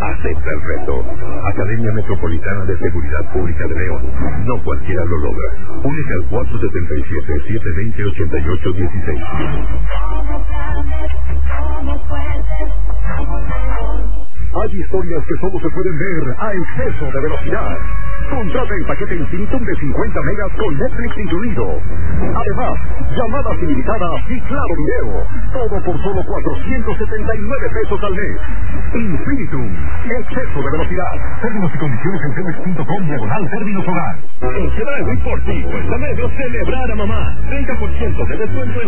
Acepta el reto. Academia Metropolitana de Seguridad Pública de León. No cualquiera lo logra. Únete al 477-720-8816. Hay historias que solo se pueden ver a exceso de velocidad. Contrata el paquete Infinitum de 50 megas con Netflix incluido. Además, llamadas ilimitadas y claro video. Todo por solo 479 pesos al mes. Infinitum, exceso de velocidad. Términos y condiciones en cemex.com/términos hogar. En Chedraui por 50 metros celebrar a mamá. 30% de descuento en